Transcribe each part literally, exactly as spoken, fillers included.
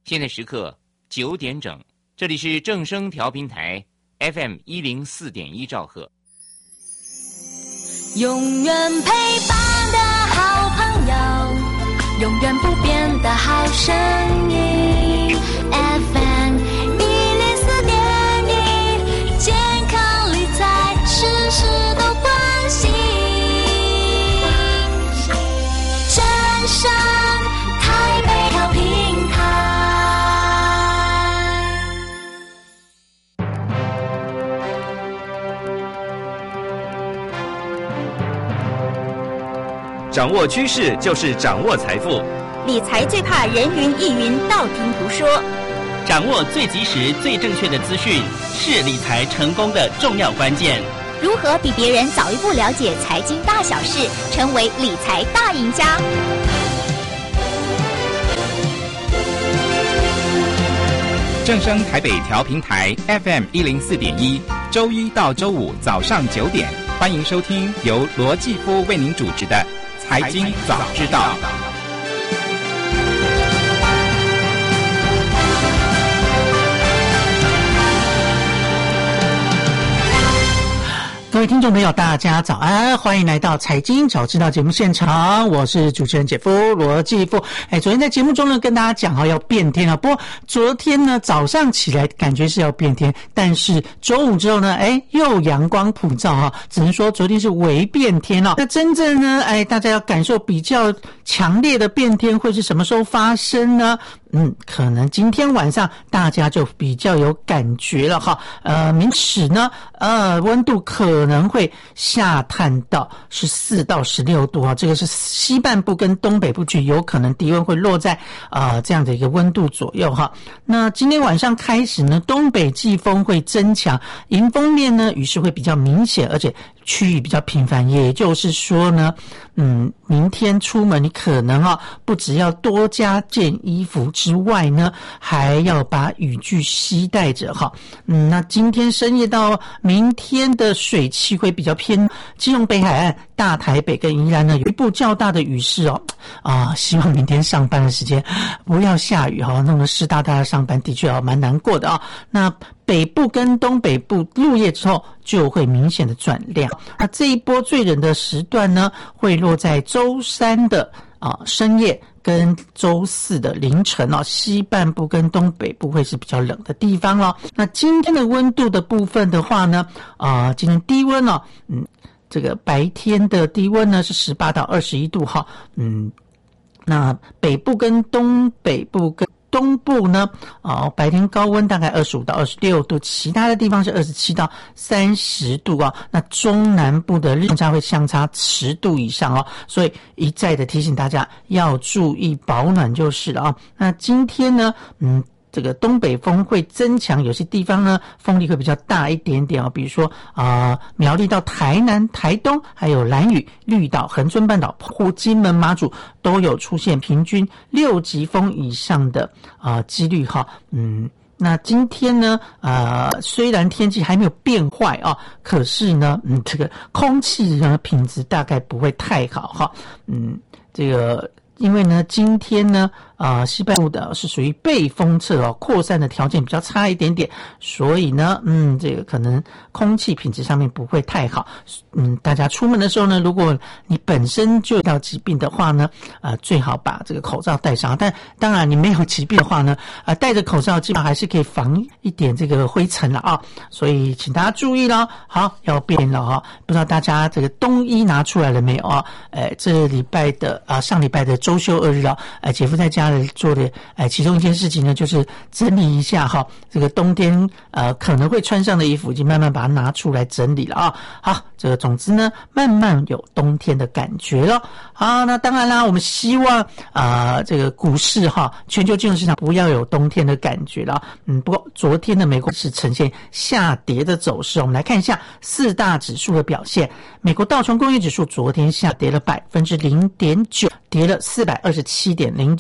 现在时刻九点整，这里是正声调频台 F M 一零四点一兆赫。 永远陪伴的好朋友，永远不变的好声音 F M 一零四点一，健康理财事事都关心。正声台北调频台， 掌握趋势就是掌握财富， 理财最怕人云亦云，道听途说。 掌握最及时、最正确的资讯，是理财成功的重要关键。 如何比别人早一步了解财经大小事，成为理财大赢家？ 正声台北调频台 F M 一零四点一，周一到周五早上九点，欢迎收听由罗继夫为您主持的财经早知道。 各位听众朋友大家早安，欢迎来到财经早知道节目现场，我是主持人姐夫罗继夫。哎，昨天在节目中呢跟大家讲哈要变天了，不过昨天呢早上起来感觉是要变天，但是中午之后呢哎又阳光普照哈，只能说昨天是微变天哦。那真正呢哎大家要感受比较强烈的变天会是什么时候发生呢？嗯，可能今天晚上大家就比较有感觉了哈。呃，明史呢，呃，温度可能会下探到十四到十六度啊，这个是西半部跟东北部区有可能低温会落在呃这样的一个温度左右哈。那今天晚上开始呢，东北季风会增强，迎风面呢雨势会比较明显，而且区域比较频繁，也就是说呢，嗯，明天出门你可能啊，不只要多加件衣服之外呢，还要把雨具携带着哈。嗯，那今天深夜到明天的水汽会比较偏基隆北海岸、大台北跟宜兰呢，有一部较大的雨势哦。啊，希望明天上班的时间不要下雨哈，弄得湿哒哒的上班的确啊蛮难过的啊。那北部跟东北部入夜之后就会明显的转凉，那这一波最冷的时段呢，会落在周三的啊深夜跟周四的凌晨哦，西半部跟东北部会是比较冷的地方哦。那今天的温度的部分的话呢，啊、呃，今天低温哦，嗯，这个白天的低温呢是十八到二十一度哈，嗯，那北部跟东北部跟东部呢，哦，白天高温大概二十五到二十六度，其他的地方是二十七到三十度啊。那中南部的日差会相差十度以上哦，所以一再的提醒大家要注意保暖就是了啊。那今天呢，嗯。这个东北风会增强，有些地方呢风力会比较大一点点哦，比如说啊、呃、苗栗到台南、台东，还有兰屿、绿岛、恒春半岛、澎湖、金门、马祖都有出现平均六级风以上的啊、呃、几率哈。嗯，那今天呢，呃，虽然天气还没有变坏啊，可是呢，嗯，这个空气呢品质大概不会太好哈。嗯，这个。因为呢，今天呢，啊、呃，西半部的是属于背风侧哦，扩散的条件比较差一点点，所以呢，嗯，这个可能空气品质上面不会太好。嗯，大家出门的时候呢，如果你本身就有疾病的话呢，呃，最好把这个口罩戴上。但当然，你没有疾病的话呢，啊、呃，戴着口罩基本上还是可以防一点这个灰尘了啊。所以，请大家注意了。好，要变了哈、啊，不知道大家这个冬衣拿出来了没有啊？呃，这礼拜的啊、呃，上礼拜的周休二日啊，呃，姐夫在家里做的，呃，其中一件事情呢，就是整理一下哈，这个冬天呃可能会穿上的衣服，已经慢慢把它拿出来整理了啊。好，这个总之呢，慢慢有冬天的感觉了。好，那当然啦，我们希望啊、呃，这个股市哈，全球金融市场不要有冬天的感觉了。嗯，不过昨天的美国是呈现下跌的走势，我们来看一下四大指数的表现。美国道琼工业指数昨天下跌了百分之零点九，跌了四百二十七点零九点。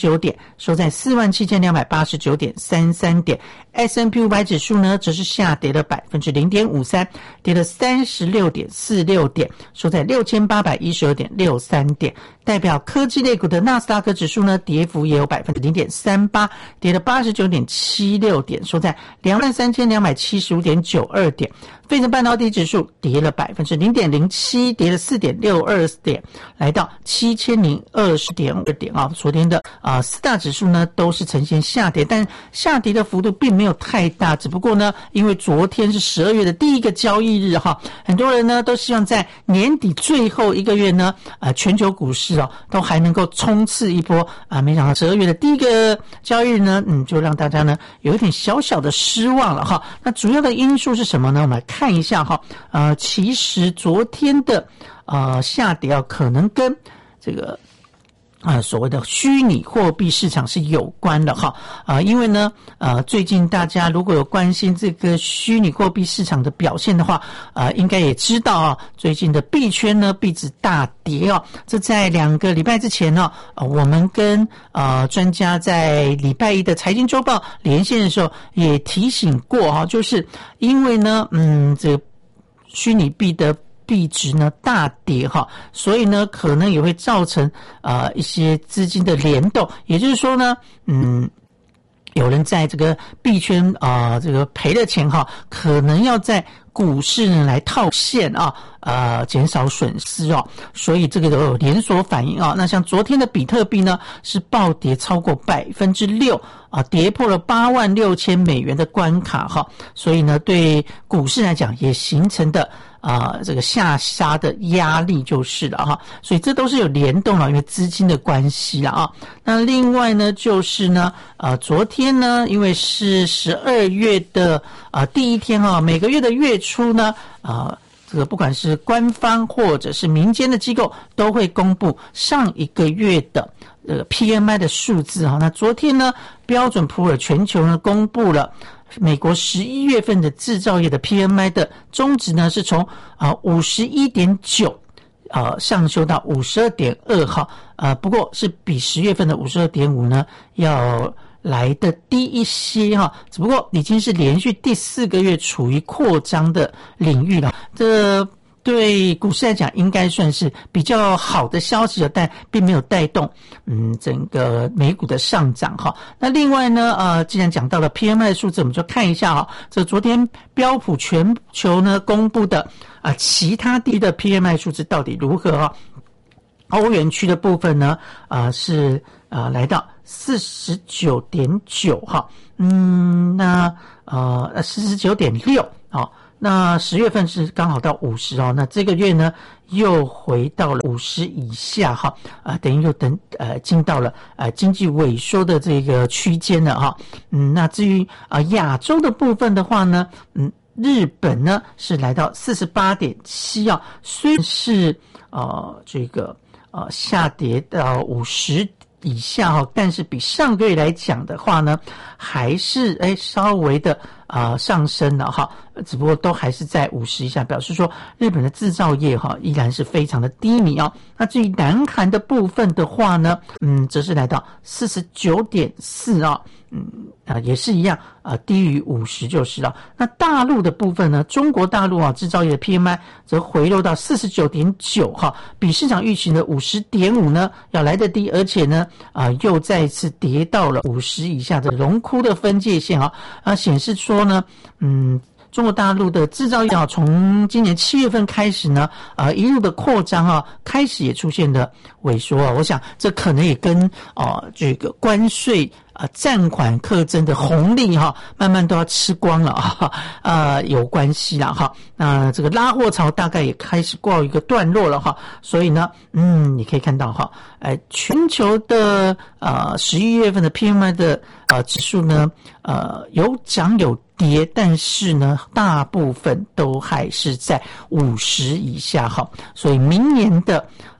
收在四万七千两百八十九点三三点。S and P 五百指数呢，则是下跌了百分之零点五三，跌了三十六点四六点，收在六千八百一十二点六三点。代表科技类股的纳斯达克指数呢，跌幅也有百分之零点三八，跌了八十九点七六点，收在两万三千两百七十五点九二点。费城半导体指数跌了百分之零点零七，跌了四点六二点，来到七千零二十点二点啊。昨天的啊、呃、四大指数呢都是呈现下跌，但下跌的幅度并没有太大，只不过呢，因为昨天是十二月的第一个交易日哈，很多人呢都希望在年底最后一个月呢，呃，全球股市哦都还能够冲刺一波啊，没想到十二月的第一个交易日呢，嗯，就让大家呢有一点小小的失望了哈。那主要的因素是什么呢？我们来看一下哈，呃，其实昨天的呃下跌啊，可能跟这个啊、呃，所谓的虚拟货币市场是有关的哈，啊、呃，因为呢，呃，最近大家如果有关心这个虚拟货币市场的表现的话，呃，应该也知道啊，最近的币圈呢，币值大跌哦。这在两个礼拜之前呢、呃，我们跟呃专家在礼拜一的财经周报连线的时候也提醒过哈，就是因为呢，嗯，这个虚拟币的币值呢大跌哈，所以呢可能也会造成呃一些资金的联动，也就是说呢，嗯，有人在这个币圈啊、呃、这个赔了钱哈，可能要在股市呢来套现啊，呃减少损失哦，所以这个都有连锁反应啊。那像昨天的比特币呢是暴跌超过百分之六啊，跌破了八万六千美元的关卡哈，所以呢对股市来讲也形成的啊、呃，这个下杀的压力就是了哈，所以这都是有联动了，因为资金的关系了啊。那另外呢，就是呢，呃，昨天呢，因为是十二月的啊、呃、第一天哈，每个月的月初呢，啊、呃，这个不管是官方或者是民间的机构，都会公布上一个月的这个 P M I 的数字哈。那昨天呢，标准普尔全球呢公布了美国十一月份的制造业的 P M I 的中值呢，是从啊 五十一点九 呃上修到 五十二点二 哈，呃不过是比十月份的 五十二点五 呢要来的低一些哈，只不过已经是连续第四个月处于扩张的领域了。这对股市来讲应该算是比较好的消息，但并没有带动嗯整个美股的上涨哈。那另外呢，呃，既然讲到了 P M I 的数字，我们就看一下哈，这昨天标普全球呢公布的啊、呃、其他地的 P M I 数字到底如何哈？欧元区的部分呢，啊、呃、是啊、呃、来到 四十九点九 哈，嗯，那呃 四十九点六 啊。那十月份是刚好到五十哦，那这个月呢又回到了五十以下哈，啊、呃，等于又等呃进到了呃经济萎缩的这个区间了哈。嗯，那至于啊、呃、亚洲的部分的话呢，嗯，日本呢是来到 四十八点七 啊，虽然是呃这个呃下跌到五十以下哈，但是比上个月来讲的话呢，还是哎稍微的啊、呃、上升了哈，只不过都还是在五十以下，表示说日本的制造业哈依然是非常的低迷啊。那至于南韩的部分的话呢，嗯，则是来到 四十九点四 啊，嗯啊也是一样啊，低于五十就是了。那大陆的部分呢，中国大陆啊制造业的 P M I 则回落到 四十九点九 哈，比市场预期的 五十点五 呢要来得低，而且呢啊又再一次跌到了五十以下的荣枯的分界线啊，啊显示说呢，嗯。中国大陆的制造业啊，从今年七月份开始呢，呃，一路的扩张啊，开始也出现了萎缩啊。我想这可能也跟啊、呃、这个关税啊暂缓课征的红利哈、啊，慢慢都要吃光了啊，呃有关系啦哈。那这个拉货潮大概也开始告一个段落了哈。所以呢，嗯，你可以看到哈，哎，全球的呃十一月份的 P M I 的呃指数呢，呃有涨有跌，但是呢，大部分都还是在五十以下哈，所以明年的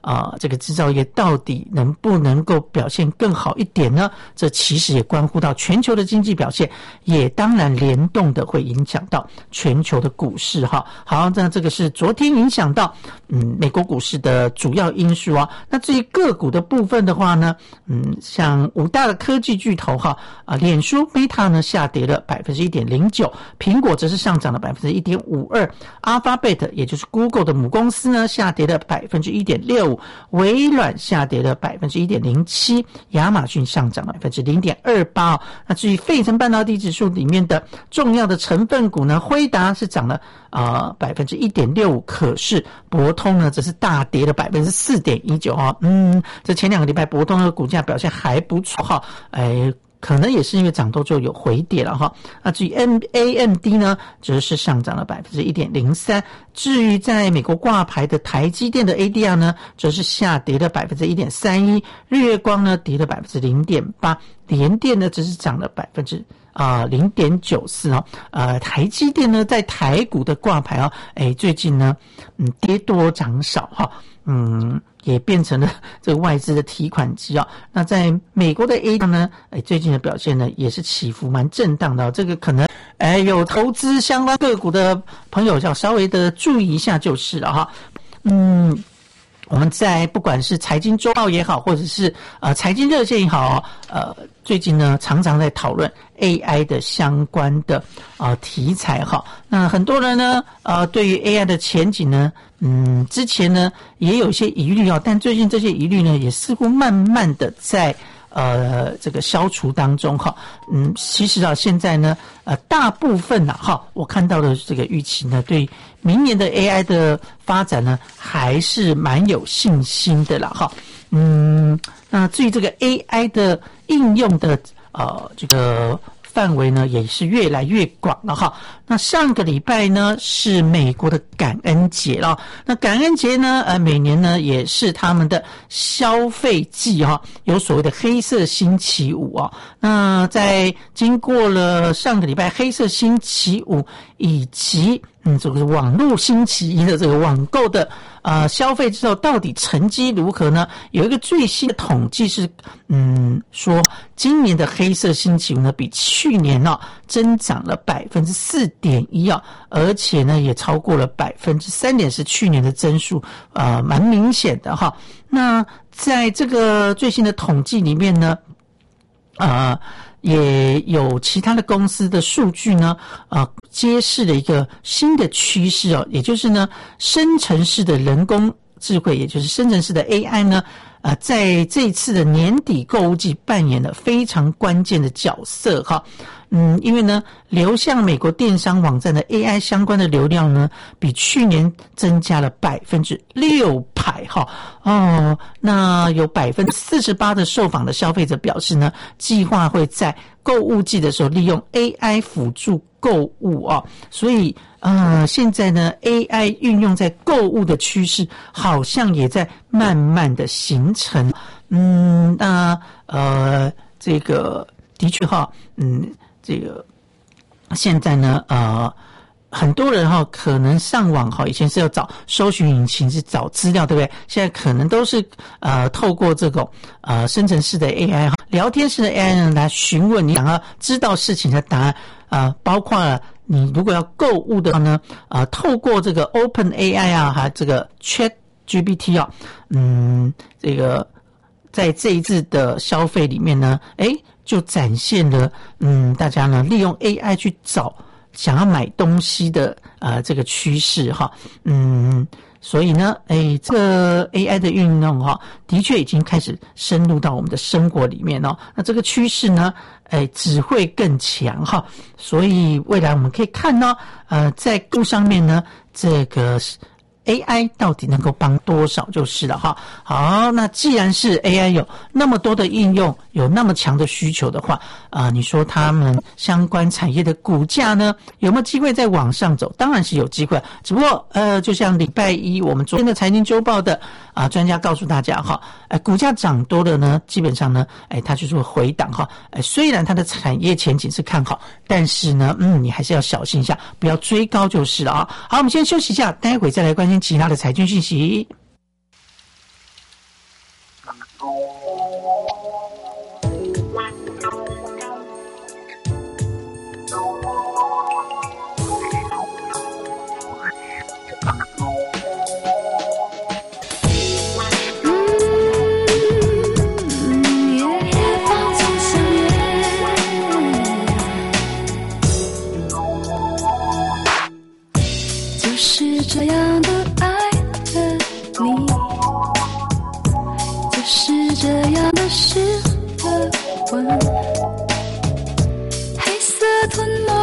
啊、呃，这个制造业到底能不能够表现更好一点呢？这其实也关乎到全球的经济表现，也当然联动的会影响到全球的股市哈。好，那这个是昨天影响到嗯美国股市的主要因素啊。那至于个股的部分的话呢，嗯，像五大的科技巨头哈啊，脸书 Meta 呢下跌了 百分之一点零九， 苹果则是上涨了 百分之一点五二， Alphabet 也就是 Google 的母公司呢下跌了 百分之一点六五， 微软下跌了 百分之一点零七， 亚马逊上涨了 百分之零点二八。 那至于费城半导体指数里面的重要的成分股呢，辉达是涨了呃 百分之一点六五， 可是博通呢则是大跌了 百分之四点一九 哈。嗯，这前两个礼拜博通的股价表现还不错哈，哎。可能也是因为涨多之后有回跌了哈。那至于 A M D 呢，则是上涨了 百分之一点零三。至于在美国挂牌的台积电的 A D R 呢，则是下跌了 百分之一点三一。日月光呢跌了 百分之零点八， 联电呢则是涨了 百分之啊零点九四哦。呃，台积电呢在台股的挂牌哦，哎，最近呢，嗯，跌多涨少哈，嗯。也变成了这个外资的提款机啊。那在美国的 A 呢，哎，最近的表现呢也是起伏蛮震荡的、哦，这个可能哎有投资相关个股的朋友要稍微的注意一下就是了哈。嗯。我们在不管是财经周报也好，或者是呃财经热线也好，呃，最近呢常常在讨论 A I 的相关的呃题材哈。那很多人呢呃对于 A I 的前景呢，嗯，之前呢也有一些疑虑啊，但最近这些疑虑呢也似乎慢慢的在呃这个消除当中哈。嗯，其实啊现在呢呃大部分呐、啊、哈，我看到的这个预期呢，对明年的 A I 的发展呢还是蛮有信心的啦哈。嗯，那至于这个 A I 的应用的呃这个范围呢也是越来越广了哈。那上个礼拜呢是美国的感恩节了，那感恩节呢呃每年呢也是他们的消费季哈，有所谓的黑色星期五啊。那在经过了上个礼拜黑色星期五以及嗯这个网络星期一的这个网购的呃消费之后，到底成绩如何呢？有一个最新的统计是嗯说今年的黑色星期五呢比去年呢、哦、增长了 百分之四点一 啊，而且呢也超过了 百分之三点， 是去年的增速呃蛮明显的哈。那在这个最新的统计里面呢呃也有其他的公司的数据呢呃揭示了一个新的趋势哦，也就是呢生成式的人工智慧，也就是生成式的 A I 呢呃，在这一次的年底购物季扮演了非常关键的角色哈。嗯，因为呢，流向美国电商网站的 A I 相关的流量呢，比去年增加了百分之六百哈。哦，那有百分之四十八的受访的消费者表示呢，计划会在购物季的时候利用 A I 辅助购物啊。所以呃，现在呢 A I 运用在购物的趋势好像也在慢慢的形成。嗯，那呃，这个的确哈，嗯，这个现在呢，呃，很多人哈可能上网哈，以前是要找搜寻引擎是找资料，对不对？现在可能都是呃透过这种呃生成式的 A I 哈，聊天式的 A I 呢来询问你想要知道事情的答案，呃，包括了你如果要购物的话呢，呃，透过这个 Open A I 啊，还有这个 Chat G P T 啊，嗯，这个在这一次的消费里面呢，诶，就展现了嗯，大家呢利用 A I 去找想要买东西的呃这个趋势哈。嗯，所以呢，诶，这个 A I 的运用哈，的确已经开始深入到我们的生活里面哦。那这个趋势呢，诶，只会更强哈。所以未来我们可以看到，呃，在购物上面呢，这个A I 到底能够帮多少就是了哈。好，那既然是 A I 有那么多的应用，有那么强的需求的话，啊、呃，你说他们相关产业的股价呢，有没有机会再往上走？当然是有机会，只不过呃，就像礼拜一我们昨天的财经周报的啊、呃、专家告诉大家哈，呃，股价涨多了呢，基本上呢，哎，它就是会回档哈。哎，虽然它的产业前景是看好，但是呢，嗯，你还是要小心一下，不要追高就是了啊。好，我们先休息一下，待会再来关心其他的财经讯息。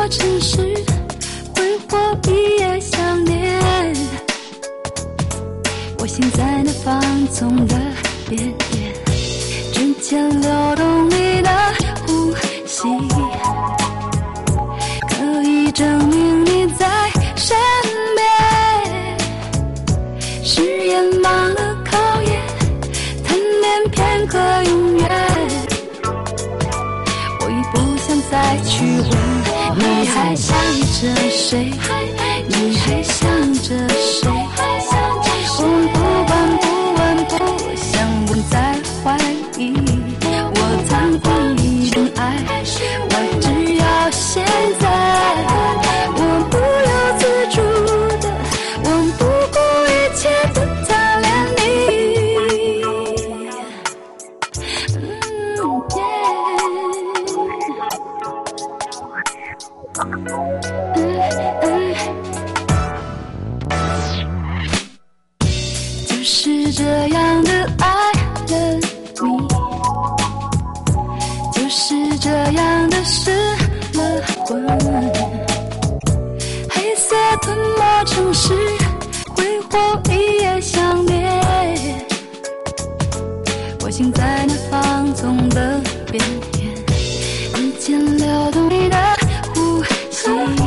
城市，挥霍一夜想念。我心在那放纵的边缘，指尖流动你的呼吸，可以证明你在身边。誓言忘了考验，贪恋片刻永远。我已不想再去问，你还想着谁？你还想着谁？我不管不问不想问再怀疑，我曾一生爱，我只要现在，我不由自主的，我不顾一切的贪恋你。嗯就是这样的爱了你，就是这样的失了魂。黑色吞没城市，挥霍一夜想念。我心在那放纵的边缘，指尖流动你的呼吸，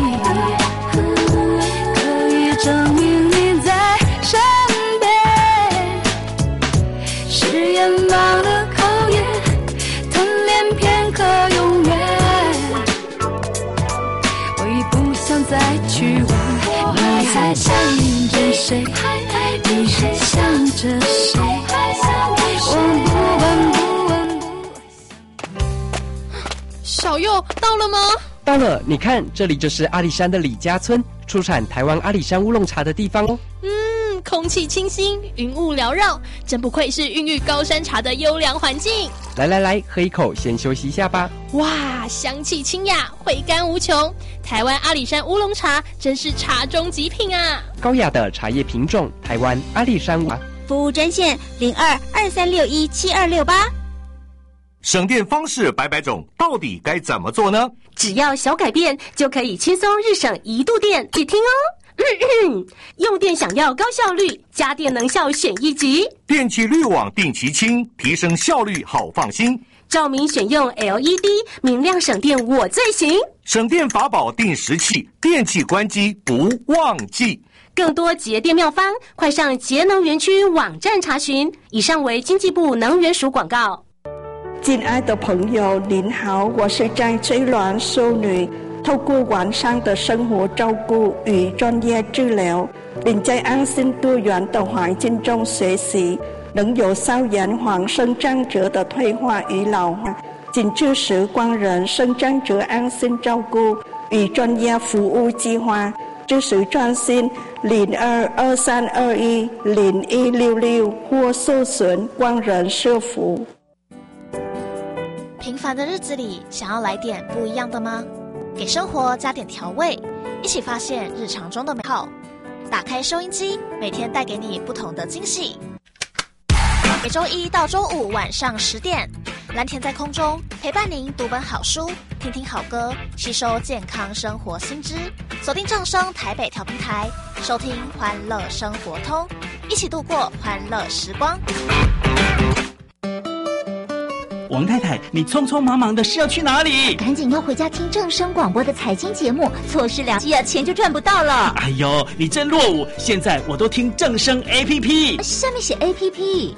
可以证明你在身誓言忘了考验，贪恋片刻永远。我已不想再去问，你还想着谁？你还想着谁？我不问不问不问。 小佑到了吗？ 到了，你看，这里就是阿里山的李家村，出产台湾阿里山乌龙茶的地方哦。 嗯，空气清新，云雾缭绕，真不愧是孕育高山茶的优良环境。 来来来，喝一口，先休息一下吧。 哇，香气清雅，回甘无穷。台湾阿里山乌龙茶真是茶中极品啊！ 高雅的茶叶品种，台湾阿里山乌。 服务专线零二二三六一七二六八。 省电方式百百种，到底该怎么做呢？ 只要小改变，就可以轻松日省一度电。你听哦。咳咳用电想要高效率，家电能效选一级。 电器滤网定期清，提升效率好放心。 照明选用 L E D， 明亮省电我最行。 省电法宝定时器，电器关机不忘记。 更多节电妙方，快上节能园区网站查询。以上为经济部能源署广告。 亲爱的朋友您好，我是张翠鸾淑女。透过完善的生活照顾与专业治疗，您在安心多元的环境中学习，能有效延缓生长者的退化与老化。请支持光仁生长者安心照顾与专业服务计划，支持专线零二二三二一零一六六或搜寻光仁社福。 平凡的日子里，想要来点不一样的吗？给生活加点调味，一起发现日常中的美好。打开收音机，每天带给你不同的惊喜。每周一到周五晚上十点，蓝田在空中陪伴您读本好书，听听好歌，吸收健康生活新知。锁定正声台北调频台，收听欢乐生活通，一起度过欢乐时光。 王太太，你匆匆忙忙的是要去哪里？ 赶紧要回家听正声广播的财经节目，错失良机啊，钱就赚不到了。 哎呦，你真落伍！现在我都听正声 A P P， 下面写 A P P。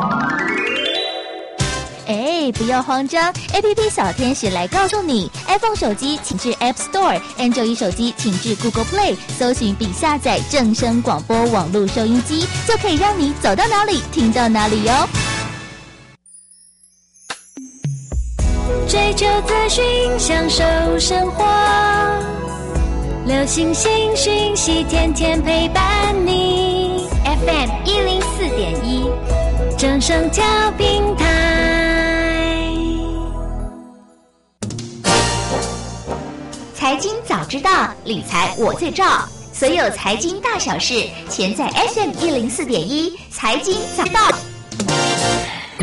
哎，不要慌张 ，A P P 小天使来告诉你 ，iPhone 手机请至 App Store，Android 手机请至 Google Play， 搜寻并下载正声广播网络收音机，就可以让你走到哪里听到哪里哟。 追求资讯，享受生活，流行新讯息，天天陪伴你。F M 一零四点一，正声调频台。 财经早知道，理财我最照。所有财经大小事，全在 F M 一零四点一财经早知道。 你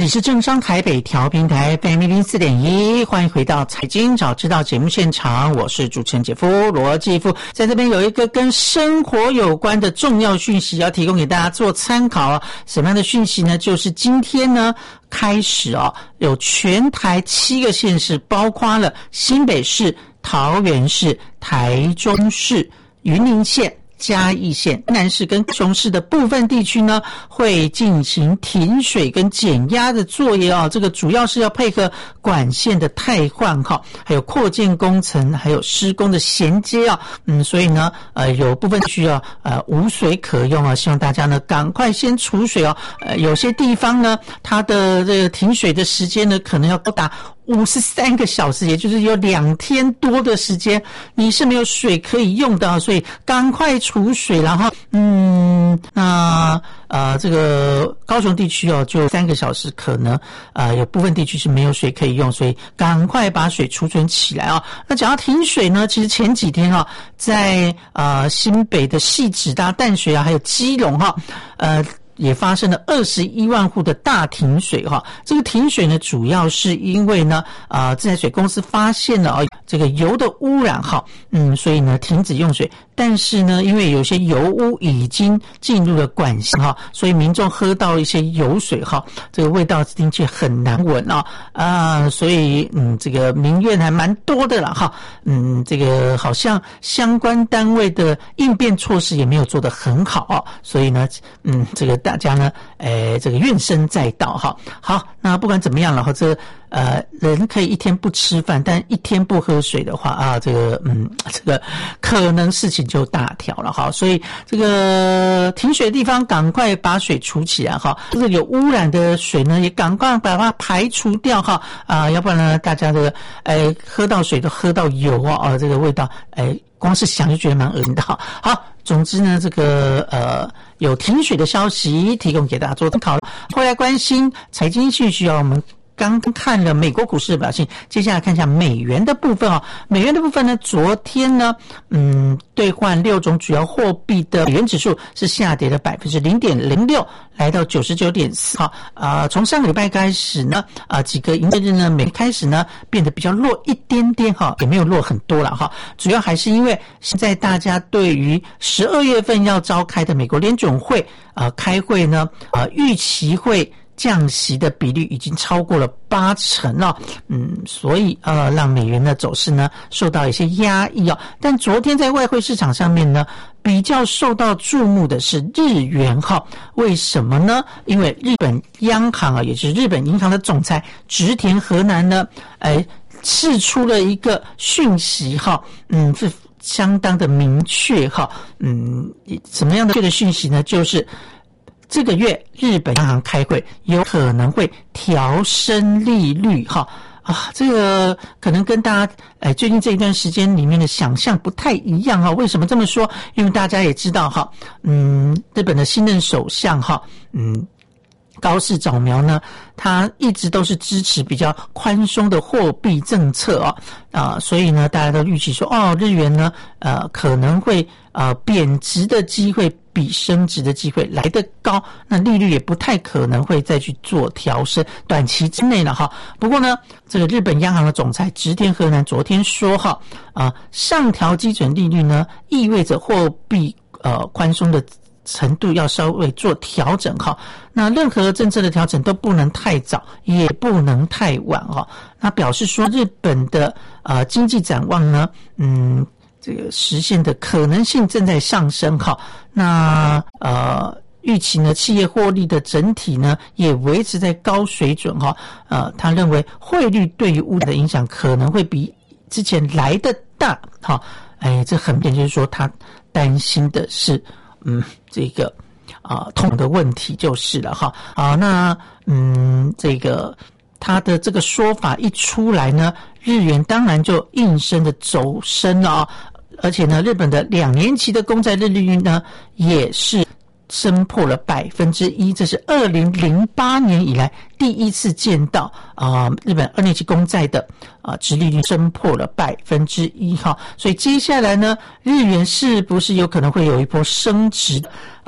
是正商台北调频台 F M 一零四点一，欢迎回到财经早知道节目现场，我是主持人姐夫罗继夫，在这边有一个跟生活有关的重要讯息要提供给大家做参考啊。什么样的讯息呢？就是今天呢开始啊，有全台七个县市，包括了新北市、桃园市、台中市、云林县、嘉义县、南市跟高雄市的部分地区呢，会进行停水跟减压的作业啊。这个主要是要配合管线的汰换哈，还有扩建工程，还有施工的衔接啊。嗯，所以呢，呃，有部分需要呃无水可用啊，希望大家呢赶快先储水哦。呃，有些地方呢，它的这个停水的时间呢，可能要高达五十三个小时，也就是有两天多的时间，你是没有水可以用的啊，所以赶快储水。然后，嗯，那呃，这个高雄地区哦，就三个小时，可能呃有部分地区是没有水可以用，所以赶快把水储存起来啊。那讲到停水呢，其实前几天啊，在呃新北的汐止啊、淡水啊，还有基隆哈、啊，呃。也发生了二十一万户的大停水哈，这个停水呢，主要是因为呢，啊，自来水公司发现了啊，这个油的污染哈，嗯，所以呢停止用水。但是呢，因为有些油污已经进入了管线哈，所以民众喝到一些油水哈，这个味道的确很难闻啊啊，所以嗯，这个民怨还蛮多的啦哈，嗯，这个好像相关单位的应变措施也没有做得很好啊，所以呢，嗯，这个大家呢，诶，这个怨声载道哈。好，那不管怎么样了哈，这呃，人可以一天不吃饭，但一天不喝水的话啊，这个嗯，这个可能事情就大条了哈。所以这个停水的地方赶快把水储起来哈，这个有污染的水呢，也赶快把它排除掉哈啊，要不然呢，大家这个诶喝到水都喝到油啊，啊，这个味道诶。光是想就觉得蛮恶心的哈。好，总之呢，这个呃有停水的消息提供给大家做参考。后来关心财经讯息啊，我们刚看了美国股市的表现，接下来看一下美元的部分哦。美元的部分呢，昨天呢，嗯，兑换六种主要货币的美元指数是下跌了百分之零点零六，来到九十九点四。好，啊，从上个礼拜开始呢，啊，几个营业日呢，美开始呢变得比较弱一点点哈，也没有弱很多了哈。主要还是因为现在大家对于十二月份要召开的美国联准会啊开会呢，啊预期会降息的比率已经超过了八成了，嗯，所以呃，让美元的走势呢受到一些压抑哦。但昨天在外汇市场上面呢，比较受到注目的是日元哈，为什么呢？因为日本央行啊，也就是日本银行的总裁植田和男呢，哎，释出了一个讯息哈，嗯，是相当的明确哈，嗯，什么样的这个讯息呢？就是这个月日本央行开会有可能会调升利率哈啊，这个可能跟大家哎最近这一段时间里面的想象不太一样哈。为什么这么说？因为大家也知道哈，嗯，日本的新任首相哈，嗯。高市早苗呢，他一直都是支持比较宽松的货币政策哦，啊，所以呢，大家都预期说，哦，日元呢，呃，可能会呃贬值的机会比升值的机会来得高，那利率也不太可能会再去做调升，短期之内了哈。不过呢，这个日本央行的总裁植田和男昨天说哈，啊，上调基准利率呢，意味着货币呃宽松的程度要稍微做调整哈，那任何政策的调整都不能太早，也不能太晚哈。那表示说日本的呃经济展望呢，嗯，这个实现的可能性正在上升哈。那呃预期呢，企业获利的整体呢也维持在高水准哈。呃，他认为汇率对于物价的影响可能会比之前来得大哈。哎，这很明显就是说他担心的是。嗯，这个啊，通膨的问题就是了哈。好，那嗯，这个他的这个说法一出来呢，日元当然就应声的走升了啊。而且呢，日本的两年期的公债殖利率呢，也是升破了百分之一，这是二零零八年以来第一次见到啊、呃，日本二年期公债的啊殖利率升破了百分之一哈，所以接下来呢，日元是不是有可能会有一波升值？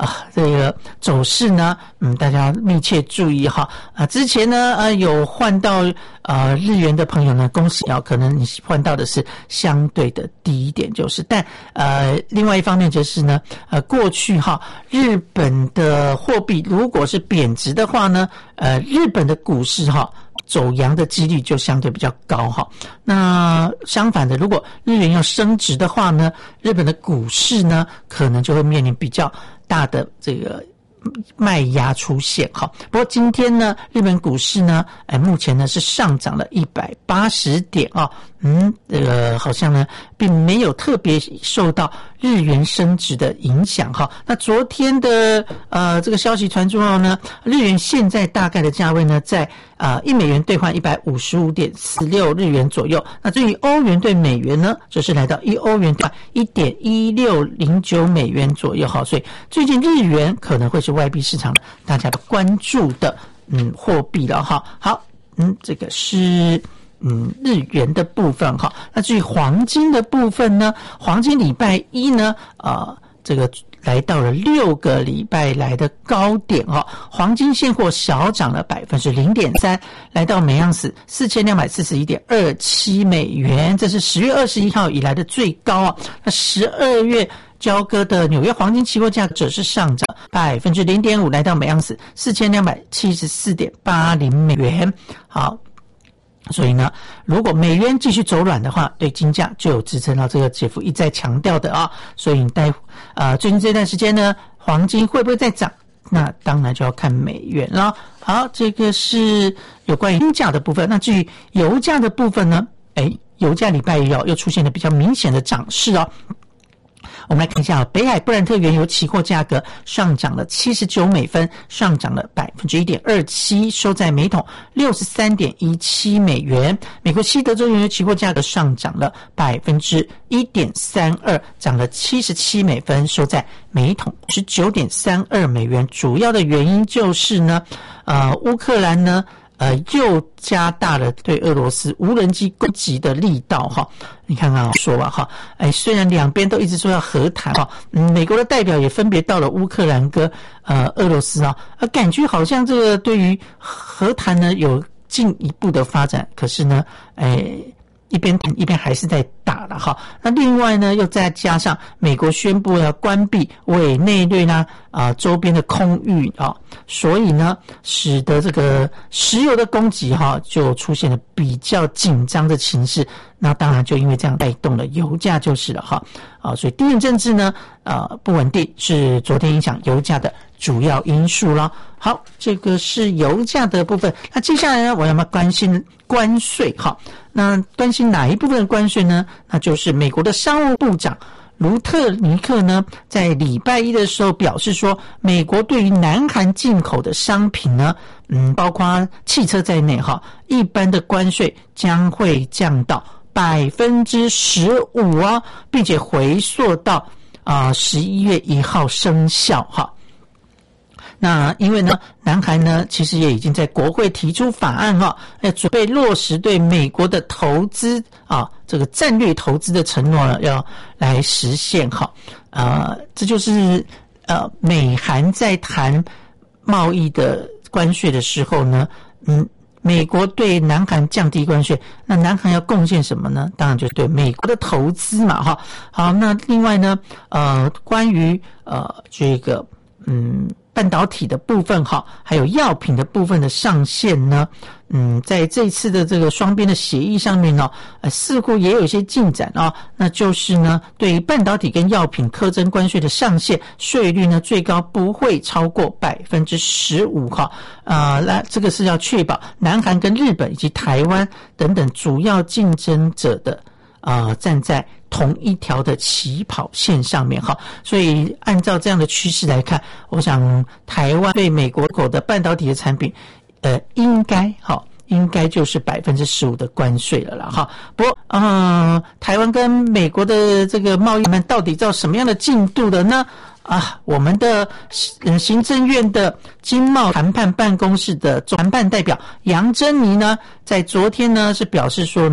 啊，这个走势呢，嗯，大家密切注意哈。啊，之前呢，呃，有换到呃日元的朋友呢，恭喜啊，可能你换到的是相对的低一点，就是，但呃，另外一方面就是呢，呃，过去哈，日本的货币如果是贬值的话呢，呃，日本的股市哈走阳的几率就相对比较高哈。那相反的，如果日元要升值的话呢，日本的股市呢，可能就会面临比较大的这个卖压出现哈。不过今天呢，日本股市呢，哎，目前呢是上涨了一百八十点啊，嗯，这个好像呢并没有特别受到日元升值的影响哈。那昨天的呃这个消息传出后呢，日元现在大概的价位呢在啊一美元兑换一百五十五点四六日元左右。那至于欧元对美元呢，则是来到一欧元兑一点一六零九美元左右哈。所以最近日元可能会是外币市场大家关注的嗯货币了哈。好，嗯，这个是嗯日元的部分哈。那至于黄金的部分呢，黄金礼拜一呢，呃，这个来到了六个礼拜来的高点哦，黄金现货小涨了百分之零点三，来到每盎司四千两百四十一点二七美元，这是十月二十一号以来的最高啊。那十二月交割的纽约黄金期货价格则是上涨百分之零点五，来到每盎司四千两百七十四点八零美元。好。所以呢，如果美元继续走软的话，对金价就有支撑到这个姐夫一再强调的啊。所以你待呃最近这段时间呢，黄金会不会再涨？那当然就要看美元了。好，这个是有关于金价的部分。那至于油价的部分呢？诶，油价礼拜一哦又出现了比较明显的涨势哦。我们来看一下，北海布兰特原油期货价格上涨了七十九美分，上涨了百分之一点二七，收在每桶六十三点一七美元。美国西德州原油期货价格上涨了百分之一点三二，涨了七十七美分，收在每桶十九点三二美元。主要的原因就是呢，呃，乌克兰呢。呃，又加大了对俄罗斯无人机攻击的力道哈。你看看我说吧哈，哎，虽然两边都一直说要和谈哈，嗯，美国的代表也分别到了乌克兰跟呃俄罗斯啊，呃，感觉好像这个对于和谈呢有进一步的发展，可是呢，哎。一边谈一边还是在打了哈。那另外呢，又再加上美国宣布要关闭委内瑞拉啊、呃、周边的空域啊，所以呢，使得这个石油的供给哈就出现了比较紧张的情势。那当然就因为这样带动了油价就是了哈啊，所以地缘政治呢呃不稳定是昨天影响油价的主要因素了。好，这个是油价的部分。那接下来呢，我要么关心关税哈。那关心哪一部分的关税呢？那就是美国的商务部长卢特尼克呢，在礼拜一的时候表示说，美国对于南韩进口的商品呢，嗯，包括汽车在内哈，一般的关税将会降到百分之十五啊，并且回溯到啊十一月一号生效哈。那因为呢，南韩呢其实也已经在国会提出法案哈，要准备落实对美国的投资啊，这个战略投资的承诺呢，要来实现哈。呃，这就是呃美韩在谈贸易的关税的时候呢，嗯。美国对南韩降低关税，那南韩要贡献什么呢？当然就是对美国的投资嘛，哈。好，那另外呢，呃，关于呃这个嗯半导体的部分哈，还有药品的部分的上限呢，嗯，在这次的这个双边的协议上面呢，呃，似乎也有一些进展啊。那就是呢，对于半导体跟药品课征关税的上限税率呢，最高不会超过百分之十五哈。啊，那这个是要确保南韩跟日本以及台湾等等主要竞争者的啊、呃、站在同一条的起跑线上面哈。所以按照这样的趋势来看，我想台湾对美国口的半导体的产品，呃，应该哈。应该就是百分之十五的关税了啦哈。不过，嗯、呃，台湾跟美国的这个贸易们到底照什么样的进度的呢？啊，我们的嗯行政院的经贸谈判办公室的谈判代表杨珍妮呢，在昨天呢是表示说呢，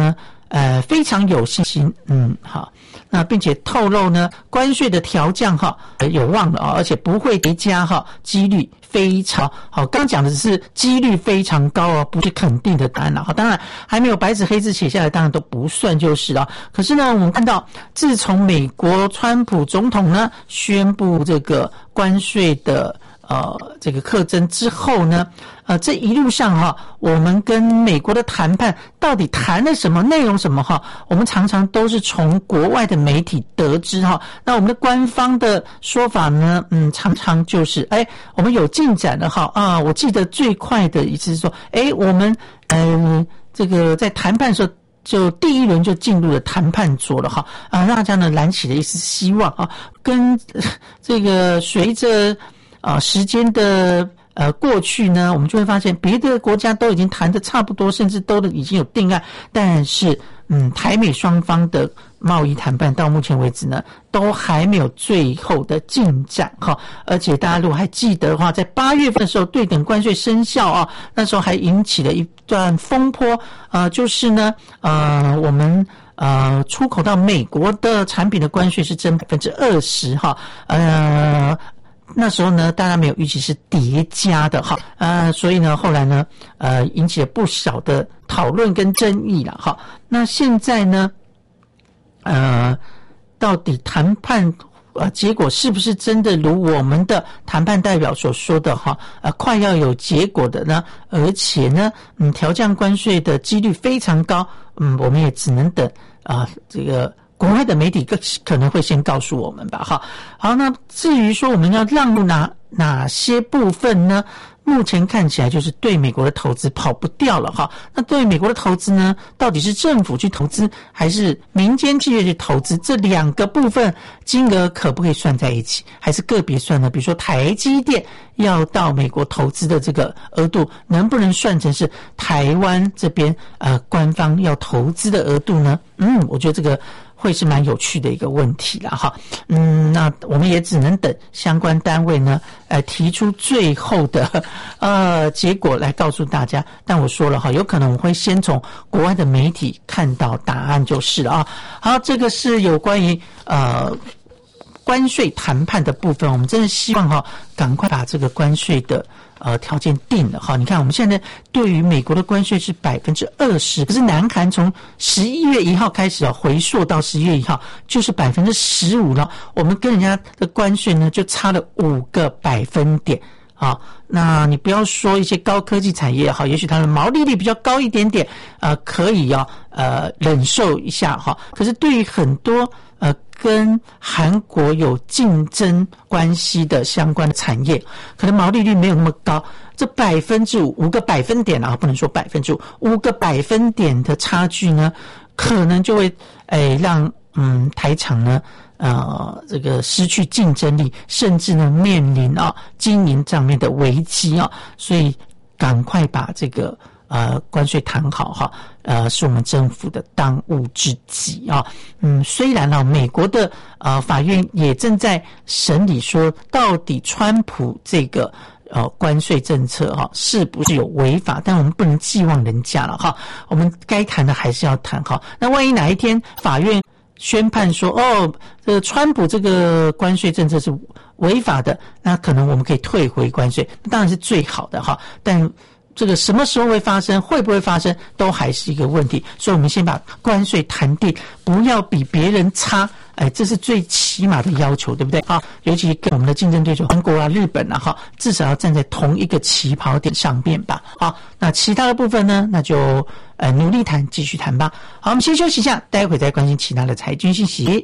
呃非常有信心，嗯，好，那并且透露呢，关税的调降哈有望了啊，而且不会叠加哈，几率非常好。刚讲的只是几率非常高哦，不是肯定的答案了哈。当然还没有白纸黑字写下来，当然都不算就是了。可是呢，我们看到自从美国川普总统呢宣布这个关税的呃，这个课征之后呢，呃，这一路上哈，我们跟美国的谈判到底谈了什么内容什么哈，我们常常都是从国外的媒体得知哈。那我们的官方的说法呢，嗯，常常就是，哎，我们有进展了哈啊，我记得最快的一次是说，哎，我们呃，这个在谈判的时候，就第一轮就进入了谈判桌了哈啊，大家呢燃起了一丝希望啊，跟呃这个随着啊，时间的呃过去呢，我们就会发现别的国家都已经谈得差不多，甚至都已经有定案，但是嗯，台美双方的贸易谈判到目前为止呢，都还没有最后的进展哈。而且大家如果还记得的话，在八月份的时候，对等关税生效啊，那时候还引起了一段风波，呃，就是呢，呃，我们呃出口到美国的产品的关税是增百分之二十哈，呃。那时候呢，大家没有预期是叠加的哈，呃，所以呢，后来呢，呃，引起了不少的讨论跟争议了哈。那现在呢，呃，到底谈判呃结果是不是真的如我们的谈判代表所说的哈，呃，快要有结果的呢？而且呢，嗯，调降关税的几率非常高，嗯，我们也只能等啊、呃，这个。国外的媒体可能会先告诉我们吧，哈。好，那至于说我们要让路哪哪些部分呢？目前看起来就是对美国的投资跑不掉了哈。那对美国的投资呢，到底是政府去投资还是民间企业去投资？这两个部分金额可不可以算在一起，还是个别算呢？比如说台积电要到美国投资的这个额度，能不能算成是台湾这边呃官方要投资的额度呢？嗯，我觉得这个会是蛮有趣的一个问题啦哈。嗯，那我们也只能等相关单位呢呃提出最后的呃结果来告诉大家。但我说了哈，有可能我会先从国外的媒体看到答案就是了啊。好，这个是有关于呃关税谈判的部分，我们真的希望哈赶快把这个关税的呃条件定了哈。你看我们现在对于美国的关税是百分之二十，可是南韩从十一月一号开始啊，回溯到十一月一号就是百分之十五了。我们跟人家的关税呢就差了五个百分点啊。那你不要说一些高科技产业也好，也许它的毛利率比较高一点点，呃，可以啊，呃，忍受一下哈。可是对于很多呃跟韩国有竞争关系的相关的产业，可能毛利率没有那么高，这百分之五五个百分点啊，不能说百分之五，五个百分点的差距呢，可能就会诶让嗯台厂呢呃这个失去竞争力，甚至呢面临啊经营上面的危机啊，所以赶快把这个呃关税谈好哈，呃是我们政府的当务之急啊。嗯，虽然啊美国的呃法院也正在审理说，到底川普这个呃关税政策哈、啊、是不是有违法，但我们不能寄望人家了哈，我们该谈的还是要谈哈。那万一哪一天法院宣判说哦，这个川普这个关税政策是违法的，那可能我们可以退回关税，当然是最好的哈。但这个什么时候会发生，会不会发生，都还是一个问题。所以我们先把关税谈定，不要比别人差，哎，这是最起码的要求，对不对？好，尤其跟我们的竞争对手韩国啊、日本啊，哈，至少要站在同一个起跑点上面吧。好，那其他的部分呢，那就呃努力谈，继续谈吧。好，我们先休息一下，待会再关心其他的财经信息。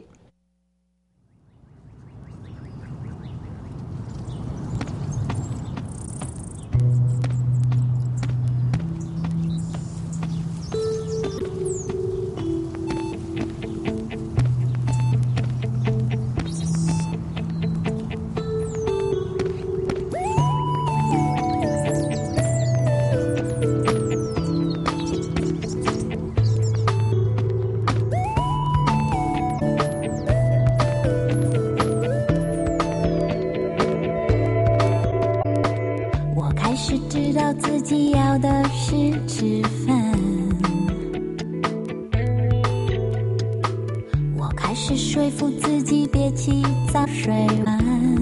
始说服自己别起早睡晚，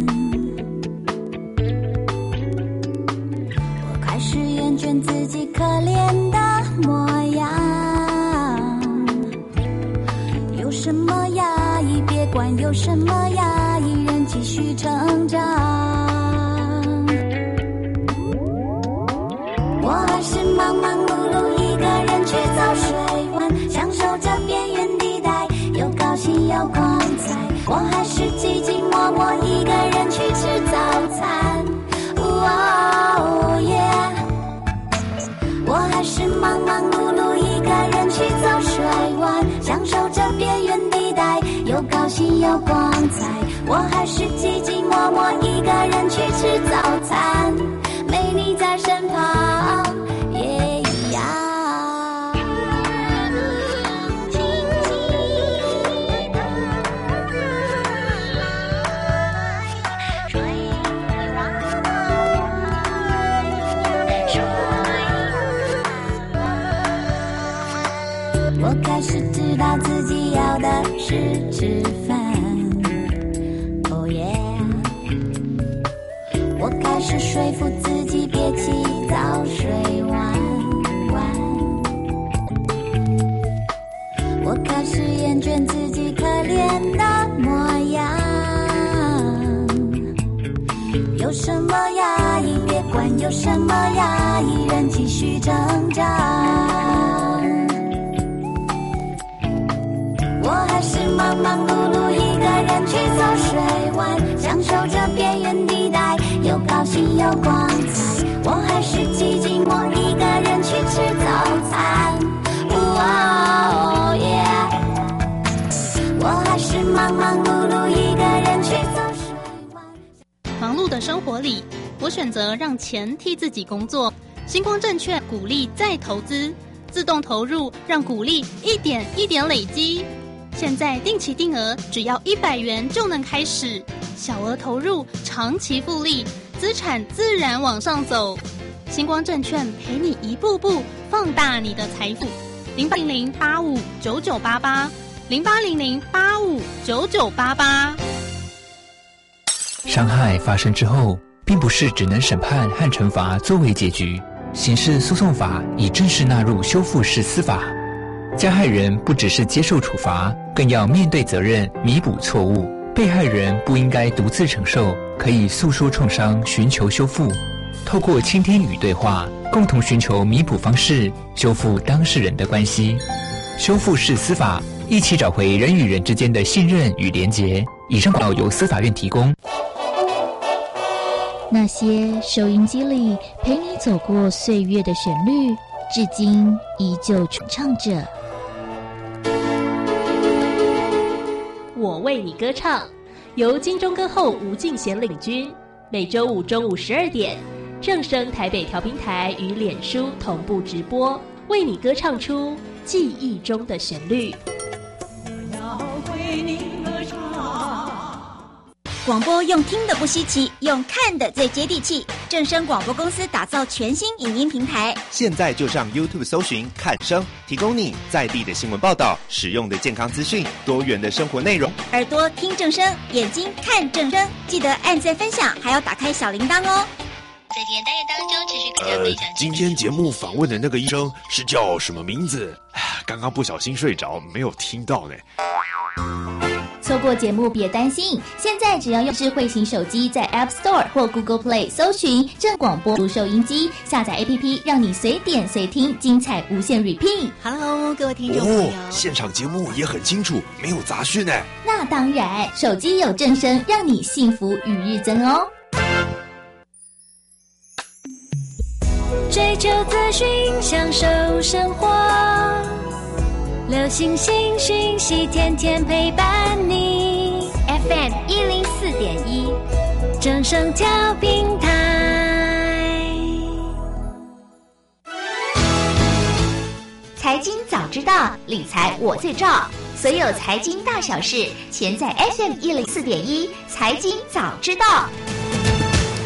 我开始厌倦自己可怜的模样。有什么压抑别管，有什么压抑人继续成长。我还是忙忙碌碌一个人去走水湾，享受着边缘地带，又高兴又光彩。我还是寂寂寞寞一个人去吃早餐。哦耶！我还是忙忙碌碌一个人去走水湾，享受着边缘地带，又高兴又光彩。我还是寂寂寞寞一个人去吃早餐，没你在身旁也一样。我开始知道自己要的是吃饭。Oh yeah！ 我开始说服自己别起早睡晚晚，我开始厌倦自己可怜的模样。有什么压抑别管，有什么压抑人继续成长。我还是忙忙碌碌一个人去走水湾，享受着边缘地带，又高兴又光彩。我还是寂寂寞一个人去吃早餐。哦耶！我还是忙忙碌碌一个人去走水湾。 忙碌的生活里，我选择让钱替自己工作。星光证券鼓励再投资，自动投入，让股利一点一点累积。现在定期定额只要一百元就能开始，小额投入，长期复利，资产自然往上走。星光证券陪你一步步放大你的财富。零八零零八五九九八八，零八零零八五九九八八。 伤害发生之后，并不是只能审判和惩罚作为结局。刑事诉讼法已正式纳入修复式司法。加害人不只是接受处罚，更要面对责任，弥补错误。被害人不应该独自承受，可以诉说创伤，寻求修复。透过倾听与对话，共同寻求弥补方式，修复当事人的关系。修复式司法，一起找回人与人之间的信任与连结。以上广告由司法院提供。 那些收音机里陪你走过岁月的旋律，至今依旧传唱着。 我为你歌唱，由金钟歌后吴敬贤领军，每周五中午十二点，正声台北调频台与脸书同步直播，为你歌唱出记忆中的旋律。 我要为你歌唱。 广播用听的不稀奇，用看的最接地气。正声广播公司打造全新影音平台， 现在就上 YouTube 搜寻看声，提供你在地的新闻报道、实用的健康资讯、多元的生活内容。 耳朵听正声，眼睛看正声，记得按赞分享，还要打开小铃铛哦。 在今天单元当中，持续跟大家分享。 今天节目访问的那个医生是叫什么名字？刚刚不小心睡着，没有听到呢。 错过节目别担心，现在只要用智慧型手机在 App Store 或 Google Play 搜寻正广播读收音机，下载 A P P 让你随点随听，精彩无限 repeat。 Hello， 各位听众朋友， 哦，现场节目也很清楚，没有杂讯呢。 那当然，手机有正声，让你幸福与日增哦。 追求资讯，享受生活。流行新讯息，天天陪伴你。F M 一零四点一，正声调频台。 财经早知道，理财我最照。所有财经大小事，全在 F M 一零四点一，财经早知道。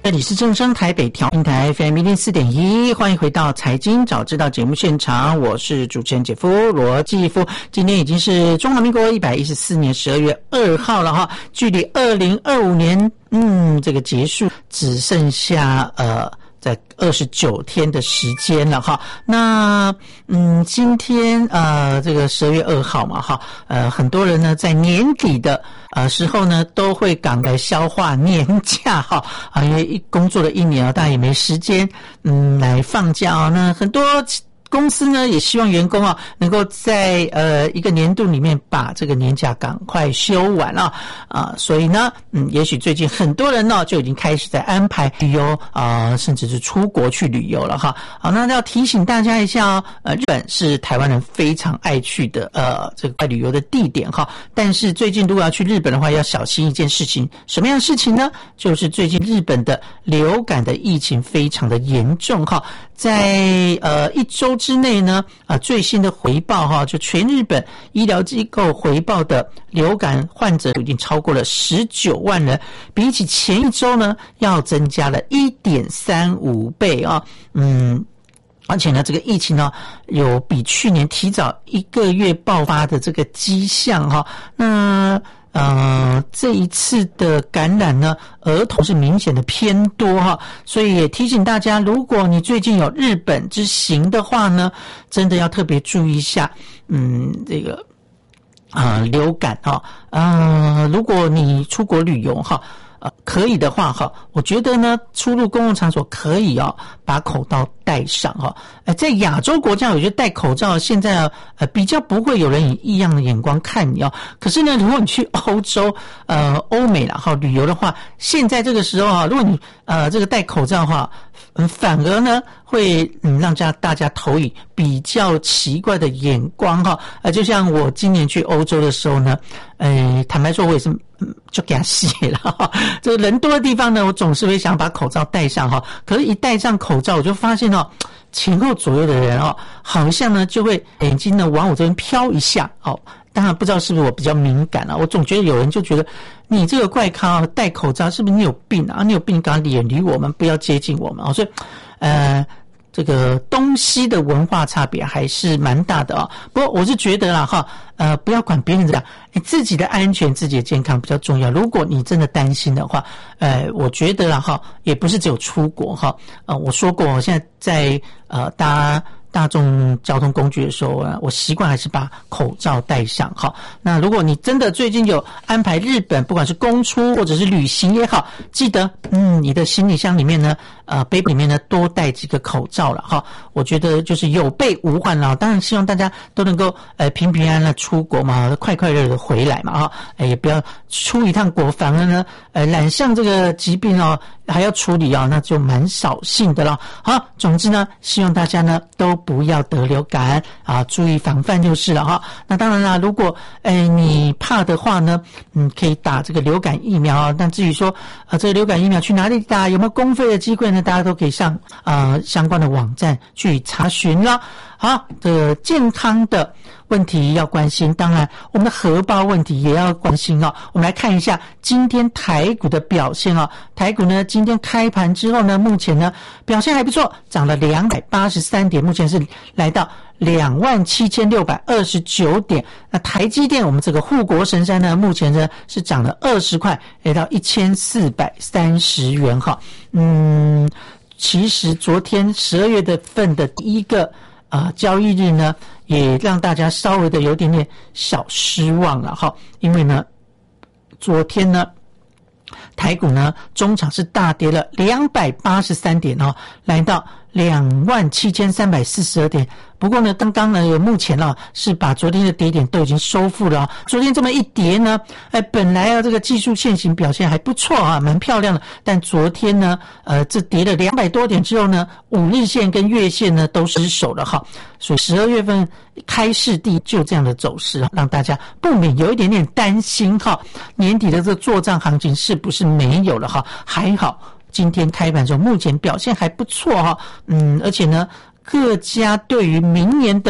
这里是正声台北调频台 F M 一零四点一，欢迎回到财经早知道节目现场，我是主持人姐夫罗继夫。今天已经是中华民国一百一十四年十二月二号了哈，距离二零二五年嗯这个结束只剩下呃。在二十九天的时间了哈，那嗯，今天呃，这个十二月二号嘛哈，呃，很多人呢在年底的呃时候呢，都会赶来消化年假哈啊，因为一工作了一年啊，大家也没时间嗯来放假啊，那很多公司呢也希望员工啊能够在呃一个年度里面把这个年假赶快休完啊啊，所以呢嗯也许最近很多人呢就已经开始在安排旅游啊、呃，甚至是出国去旅游了哈。好，那要提醒大家一下哦，呃日本是台湾人非常爱去的呃这个旅游的地点哈，但是最近如果要去日本的话要小心一件事情，什么样的事情呢？就是最近日本的流感的疫情非常的严重哈，在呃一周之内呢，啊，最新的回报哈，就全日本医疗机构回报的流感患者已经超过了十九万人，比起前一周呢，要增加了 一点三五倍啊，嗯。而且呢，这个疫情呢，有比去年提早一个月爆发的这个迹象哈。那呃，这一次的感染呢，儿童是明显的偏多哈，所以也提醒大家，如果你最近有日本之行的话呢，真的要特别注意一下，嗯，这个啊、呃、流感哈，呃，如果你出国旅游哈。呃，可以的话哈，我觉得呢，出入公共场所可以哦，把口罩戴上哈。呃，在亚洲国家，我觉得戴口罩现在啊，呃，比较不会有人以异样的眼光看你哦。可是呢，如果你去欧洲、呃欧美然后旅游的话，现在这个时候啊，如果你呃这个戴口罩的话，嗯，反而呢会嗯让家大家投以比较奇怪的眼光哈。呃，就像我今年去欧洲的时候呢，呃，坦白说，我也是。嗯，就给他卸了哈。这个人多的地方呢，我总是会想把口罩戴上哈。可是，一戴上口罩，我就发现哦，前后左右的人哦，好像呢就会眼睛呢往我这边飘一下哦。当然不知道是不是我比较敏感啊，我总觉得有人就觉得你这个怪咖戴口罩是不是你有病啊？你有病，赶快远离我们，不要接近我们啊。所以，呃。这个东西的文化差别还是蛮大的哦。不过我是觉得啦哈，呃，不要管别人怎样，你自己的安全、自己的健康比较重要。如果你真的担心的话，呃，我觉得啦哈，也不是只有出国哈。呃，我说过，我现在在呃搭大众交通工具的时候呢，我习惯还是把口罩戴上哈。那如果你真的最近有安排日本，不管是公出或者是旅行也好，记得嗯，你的行李箱里面呢，呃，背包里面呢多带几个口罩了哈。我觉得就是有备无患啦。当然希望大家都能够呃平平安安的出国嘛，快快乐乐的回来嘛哈。呃，也不要出一趟国，反而呢呃染上这个疾病哦，还要处理啊、哦，那就蛮扫兴的了。好，总之呢，希望大家呢都不要得流感啊，注意防范就是了哈。那当然啦，如果诶你怕的话呢，嗯，可以打这个流感疫苗啊。但至于说呃这个流感疫苗去哪里打，有没有公费的机会呢？大家都可以上呃相关的网站去查询啦。好，这个健康的问题要关心，当然我们的荷包问题也要关心哦。我们来看一下今天台股的表现哦。台股呢今天开盘之后呢，目前呢表现还不错，涨了两百八十三点，目前是来到两万七千六百二十九点。那台积电我们这个护国神山呢，目前呢是涨了二十块，来到一千四百三十元哈。嗯，其实昨天十二月的份的第一个啊、呃，交易日呢，也让大家稍微的有点点小失望了哈，因为呢，昨天呢，台股呢中场是大跌了两百八十三点哦，来到两万七千三百四十二点。不过呢，刚刚呢，有目前啊是把昨天的跌点都已经收复了、哦。昨天这么一跌呢，哎，本来啊这个技术线型表现还不错啊，蛮漂亮的。但昨天呢，呃，这跌了两百多点之后呢，五日线跟月线呢都失守了哈。所以十二月份开市地就这样的走势，让大家不免有一点点担心哈。年底的这个作战行情是不是没有了哈？还好今天开盘的时候，目前表现还不错哈。嗯，而且呢，各家对于明年的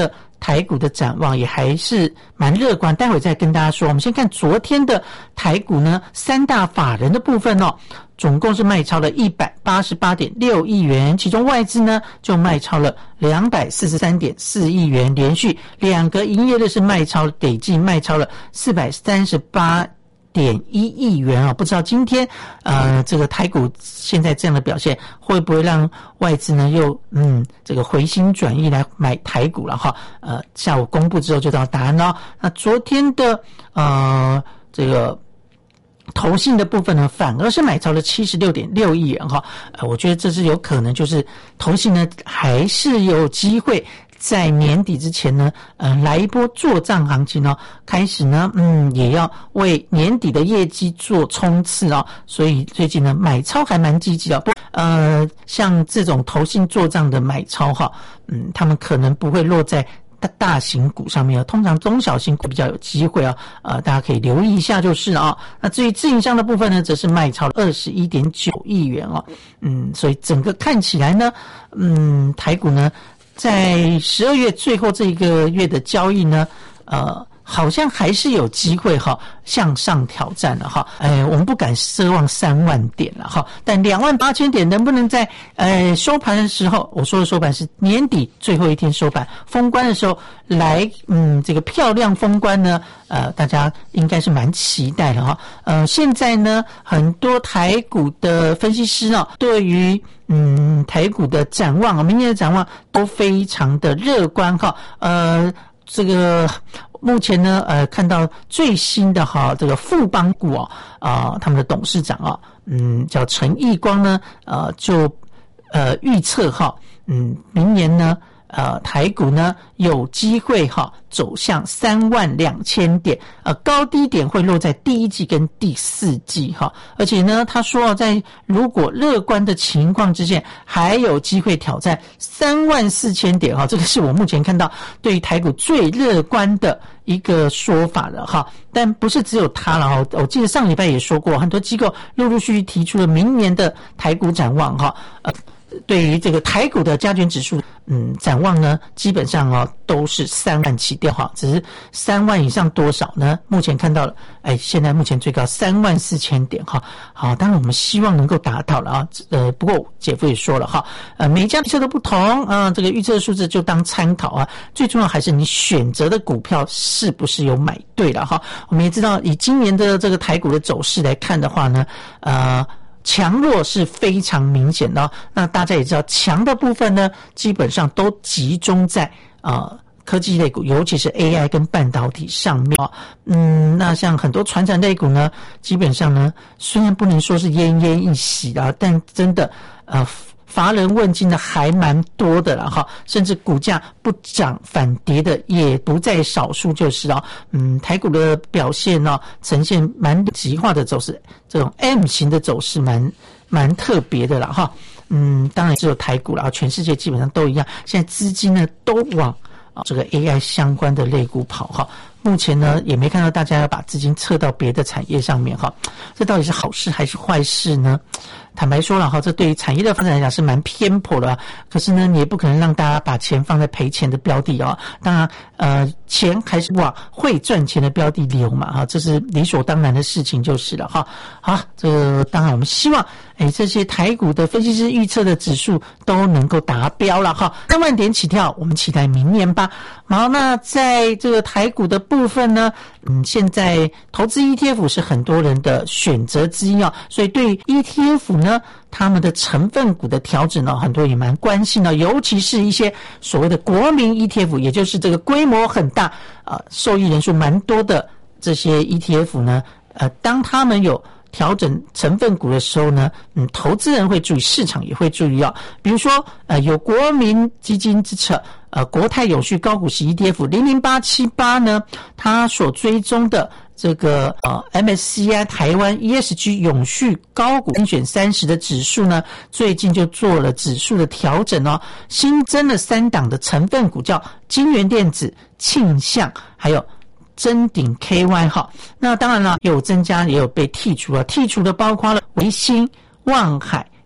台股的展望也还是蛮乐观，待会再跟大家说。我们先看昨天的台股呢，三大法人的部分哦，总共是卖超了一百八十八点六亿元，其中外资呢就卖超了两百四十三点四亿元，连续两个营业日是卖超，累计卖超了四百三十八点一亿元啊！不知道今天呃这个台股现在这样的表现，会不会让外资呢又嗯这个回心转意来买台股了哈？呃，下午公布之后就知道答案了。那昨天的呃这个投信的部分呢，反而是买超了 七十六点六亿元哈。呃，我觉得这是有可能，就是投信呢还是有机会在年底之前呢，呃，来一波做账行情哦，开始呢，嗯，也要为年底的业绩做冲刺哦，所以最近呢，买超还蛮积极的。不，呃，像这种投信做账的买超哈，嗯，他们可能不会落在大大型股上面，通常中小型股比较有机会啊，呃，大家可以留意一下就是了啊。那至于自营商的部分呢，则是卖超了 二十一点九亿元哦，嗯，所以整个看起来呢，嗯，台股呢，在十二月最后这一个月的交易呢，呃，好像还是有机会哈向上挑战了哈。哎，我们不敢奢望三万点了哈，但两万八千点能不能在呃收盘的时候，我说的收盘是年底最后一天收盘封关的时候来，嗯，这个漂亮封关呢？呃，大家应该是蛮期待的哈。呃，现在呢，很多台股的分析师呢，对于嗯台股的展望啊，明年的展望都非常的乐观哈。呃，这个目前呢，呃，看到最新的哈这个富邦股哦，啊、呃，他们的董事长啊，嗯，叫陈义光呢，呃，就呃预测哈，嗯，明年呢。呃，台股呢有机会哈走向三万两千点，呃，高低点会落在第一季跟第四季哈，而且呢，他说在如果乐观的情况之下，还有机会挑战三万四千点哈，这个是我目前看到对于台股最乐观的一个说法了哈，但不是只有他了哈，我记得上礼拜也说过，很多机构陆陆续续提出了明年的台股展望哈，呃。对于这个台股的加权指数，嗯，展望呢，基本上哦都是三万起跳哈，只是三万以上多少呢？目前看到了，哎，现在目前最高三万四千点哈。好，当然我们希望能够达到了啊。呃，不过姐夫也说了哈，呃，每一家预测都不同啊、呃，这个预测数字就当参考啊。最重要还是你选择的股票是不是有买对了哈。我们也知道，以今年的这个台股的走势来看的话呢，呃。强弱是非常明显的、哦，那大家也知道，强的部分呢，基本上都集中在呃科技类股，尤其是 A I 跟半导体上面哦。嗯，那像很多传产类股呢，基本上呢，虽然不能说是奄奄一息啊，但真的呃乏人问津的还蛮多的了哈，甚至股价不涨反跌的也不在少数，就是啊，嗯，台股的表现呢、哦，呈现蛮极化的走势，这种 M 型的走势蛮蛮特别的了哈，嗯，当然只有台股了，全世界基本上都一样，现在资金呢都往啊这个 A I 相关的类股跑哈。目前呢，也没看到大家要把资金撤到别的产业上面哈，这到底是好事还是坏事呢？坦白说了哈，这对于产业的发展来讲是蛮偏颇的、啊。可是呢，你也不可能让大家把钱放在赔钱的标的啊。当然，呃，钱还是往会赚钱的标的流嘛哈，这是理所当然的事情就是了哈。好，这个当然我们希望，哎，这些台股的分析师预测的指数都能够达标了哈。三万点起跳，我们期待明年吧。好，那在这个台股的部分呢，嗯，现在投资 E T F 是很多人的选择之一啊，所以对于 E T F 呢，他们的成分股的调整呢，很多人也蛮关心的，尤其是一些所谓的国民 E T F， 也就是这个规模很大，呃，受益人数蛮多的这些 E T F 呢，呃，当他们有调整成分股的时候呢，嗯，投资人会注意，市场也会注意啊。比如说，呃，有国民基金之策，呃，国泰永续高股息 E T F 零零八七八呢，它所追踪的这个呃 M S C I 台湾 E S G 永续高股精选三十的指数呢，最近就做了指数的调整哦，新增了三档的成分股，叫金源电子、庆象，还有臻鼎 K Y 哈，那当然了，有增加也有被剔除了，剔除的包括了维新、望海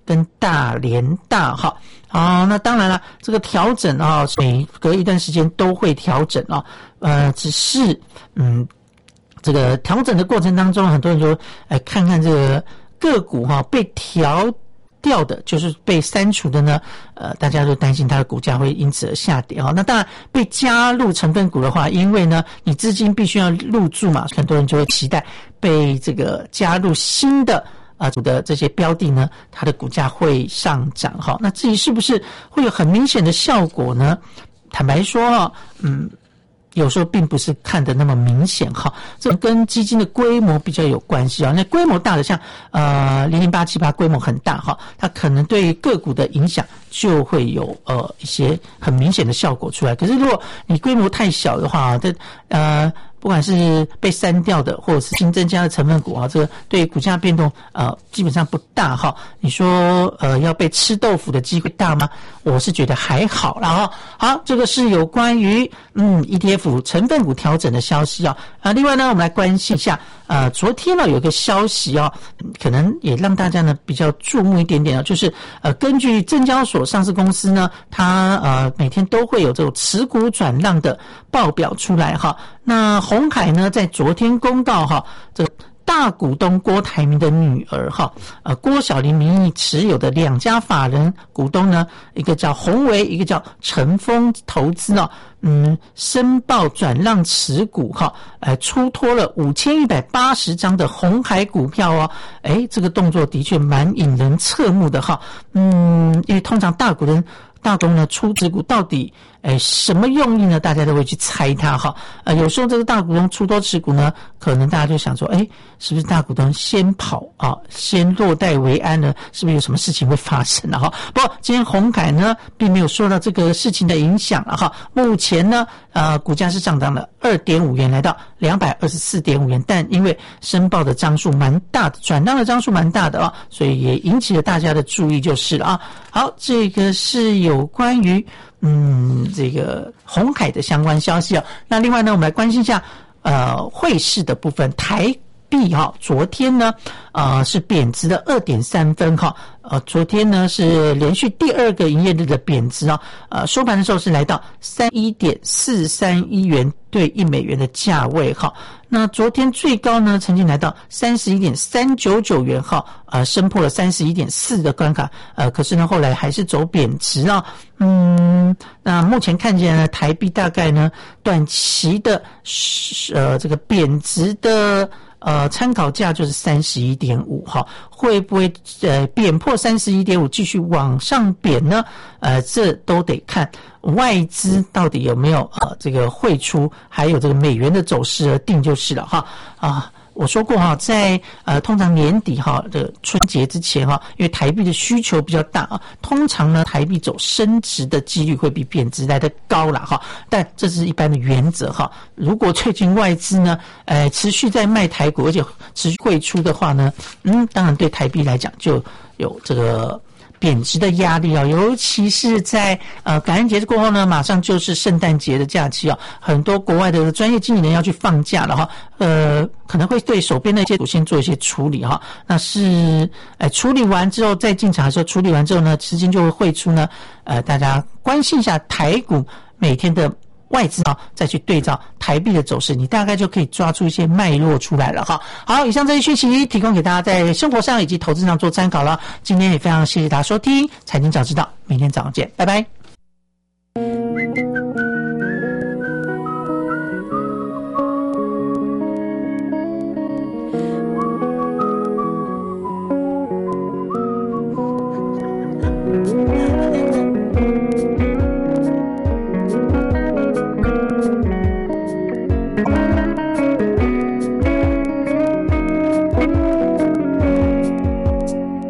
跟大连大哈。好，那当然了，这个调整啊，每隔一段时间都会调整啊，呃，只是嗯，这个调整的过程当中，很多人说，哎，看看这个个股哈、啊、被调掉的，就是被删除的呢，呃，大家都担心它的股价会因此而下跌哈。那当然被加入成分股的话，因为呢，你资金必须要入驻嘛，很多人就会期待被这个加入新的。啊，股的这些标的呢，它的股价会上涨哈。那至于是不是会有很明显的效果呢？坦白说哈，嗯，有时候并不是看得那么明显哈。这跟基金的规模比较有关系啊。那规模大的像呃零零八七八规模很大哈，它可能对个股的影响就会有呃一些很明显的效果出来。可是如果你规模太小的话，这呃。不管是被删掉的，或者是新增加的成分股啊，这个对股价变动呃基本上不大哈。你说呃要被吃豆腐的机会大吗？我是觉得还好啦哈。好，这个是有关于嗯 E T F 成分股调整的消息啊。啊，另外呢，我们来关心一下呃昨天呢有一个消息啊，可能也让大家呢比较注目一点点啊，就是呃根据证交所上市公司呢，它呃每天都会有这种持股转让的报表出来哈。那鸿海呢，在昨天公告哈，这个大股东郭台铭的女儿哈，呃郭小玲名义持有的两家法人股东呢，一个叫宏维，一个叫成丰投资哦，嗯，申报转让持股哈，呃出脱了五千一百八十张的鸿海股票哦，哎，这个动作的确蛮引人侧目的哈，嗯，因为通常大股东。大股东呢出持股到底诶什么用意呢？大家都会去猜它哈。呃，有时候这个大股东出多持股呢，可能大家就想说，诶，是不是大股东先跑啊，先落袋为安呢？是不是有什么事情会发生了哈？不过今天鸿海呢，并没有受到这个事情的影响了哈。目前呢，呃，股价是上涨了 二点五元，来到 两百二十四点五元，但因为申报的张数蛮大的，转让的张数蛮大的啊，所以也引起了大家的注意就是了啊。好，这个是有关于嗯这个鸿海的相关消息啊。那另外呢，我们来关心一下呃汇市的部分，台币哈，昨天呢呃是贬值的 二点三分哈，呃昨天呢是连续第二个营业日的贬值啊，呃收盘的时候是来到 三十一点四三一元对一美元的价位哈。那昨天最高呢曾经来到 三十一点三九九元哈，呃升破了 三十一点四的关卡，呃可是呢后来还是走贬值啊。嗯，那目前看见呢台币大概呢短期的呃这个贬值的呃参考价就是 三十一点五 哈，会不会呃贬破 三十一点五 继续往上贬呢？呃这都得看外资到底有没有呃这个汇出，还有这个美元的走势而定就是了哈啊。我说过哈，在呃通常年底哈的春节之前哈，因为台币的需求比较大啊，通常呢台币走升值的几率会比贬值来得高啦哈。但这是一般的原则哈。如果最近外资呢，呃持续在卖台股，而且持续汇出的话呢，嗯，当然对台币来讲就有这个贬值的压力啊，尤其是在呃感恩节过后呢，马上就是圣诞节的假期啊，很多国外的专业经理人要去放假了哈，呃可能会对手边的一些股先做一些处理哈，那是呃处理完之后再进场的时候，处理完之后呢，资金就会汇出呢，呃大家关心一下台股每天的外资啊，再去对照台币的走势，你大概就可以抓出一些脉络出来了哈。好，以上这些讯息提供给大家在生活上以及投资上做参考了。今天也非常谢谢大家收听财经早知道，明天早上见，拜拜。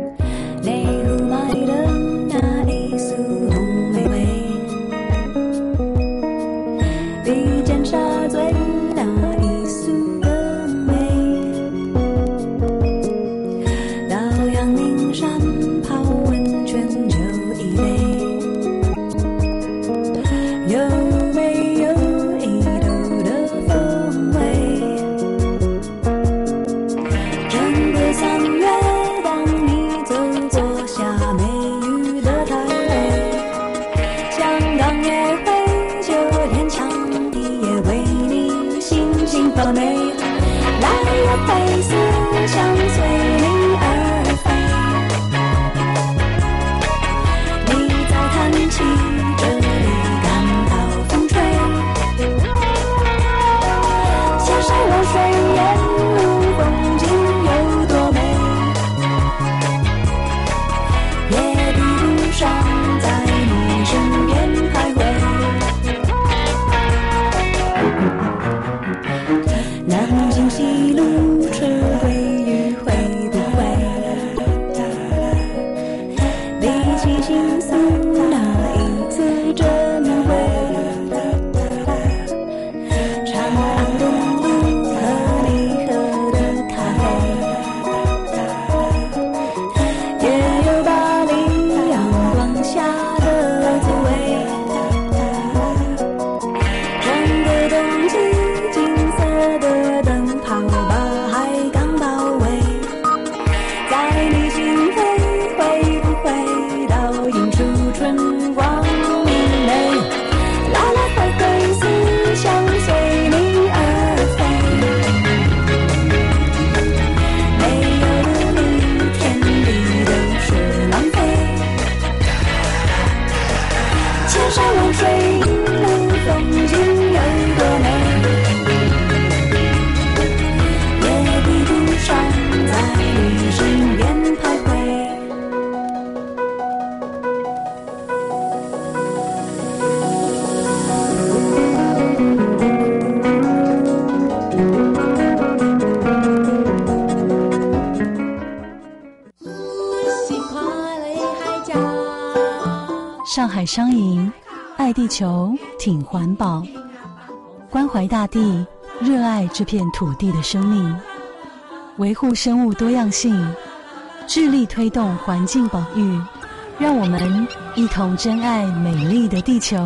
你呼買的那一束紅微微上海商银，爱地球，挺环保，关怀大地，热爱这片土地的生命，维护生物多样性，致力推动环境保育，让我们一同珍爱美丽的地球。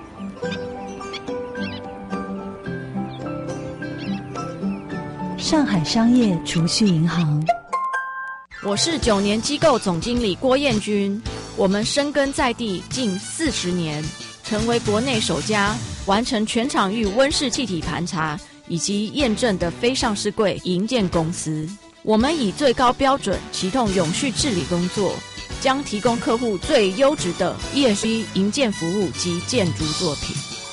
上海商业储蓄银行。 我是九年机构总经理郭彦君，我们深耕在地近四十年，成为国内首家完成全场域温室气体盘查以及验证的非上市柜营建公司。我们以最高标准启动永续治理工作，将提供客户最优质的 E S G 营建服务及建筑作品。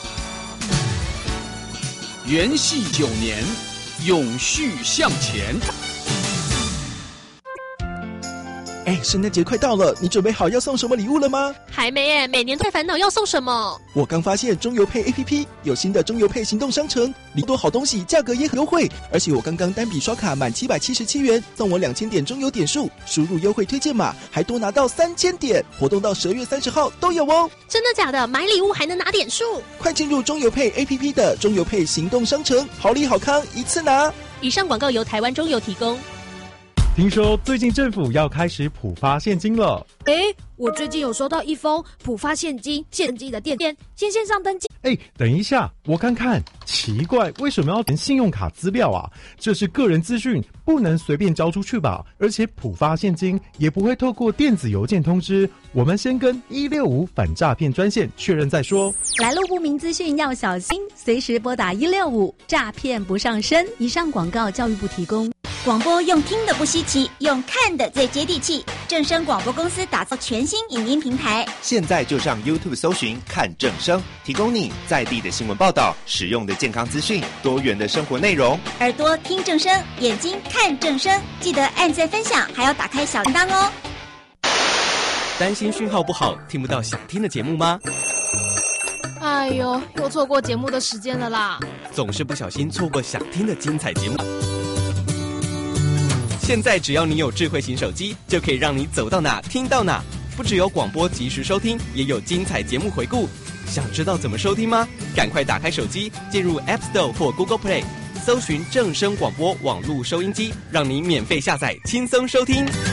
元系九年，永续向前。 哎，圣诞节快到了，你准备好要送什么礼物了吗？ 还没耶，每年都在烦恼要送什么。 我刚发现中邮配 A P P 有新的中邮配行动商城，里多好东西，价格也很优惠。而且我刚刚单笔刷卡满七百七十七元，送我两千点中邮点数，输入优惠推荐码，还多拿到三千点，活动到十二月三十号都有哦。 真的假的？买礼物还能拿点数？ 快进入中邮配 A P P 的中邮配行动商城，好礼好康一次拿。 以上广告由台湾中邮提供。 听说最近政府要开始普发现金了。 诶，我最近有收到一封普发现金现金的电电，先线上登记。 诶，等一下，我看看，奇怪，为什么要填信用卡资料啊？这是个人资讯，不能随便交出去吧？而且普发现金也不会透过电子邮件通知，我们先跟一六五反诈骗专线确认再说。 来路不明资讯要小心，随时拨打一六五，诈骗不上身。以上广告教育部提供。 广播用听的不稀奇，用看的最接地气。正声广播公司打造全新影音平台， 现在就上 YouTube 搜寻看正声，提供你在地的新闻报道、实用的健康资讯、多元的生活内容。 耳朵听正声，眼睛看正声，记得按赞分享，还要打开小铃铛哦。 担心讯号不好，听不到想听的节目吗？ 哎呦，又错过节目的时间了啦！ 总是不小心错过想听的精彩节目。现在只要你有智慧型手机，就可以让你走到哪听到哪。不只有广播及时收听，也有精彩节目回顾。想知道怎么收听吗？赶快打开手机，进入 App Store 或 Google Play， 搜寻正声广播网络收音机，让你免费下载，轻松收听。